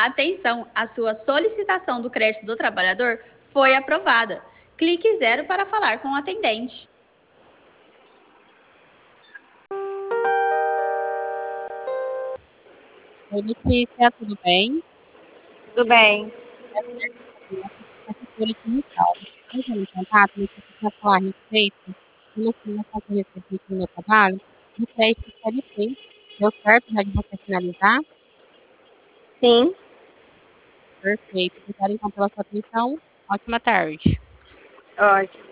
Atenção, a sua solicitação do crédito do trabalhador foi aprovada. Clique 0 para falar com o atendente. Oi, Letícia, tudo bem? Tudo bem. Professora de Natal. Entrando em contato, Letícia, para falar a respeito de uma informação que eu recebi aqui no meu trabalho, do crédito CLT. Deu certo já de você finalizar? Sim, Perfeito. Obrigada, então, pela sua atenção. Ótima tarde. ótimo.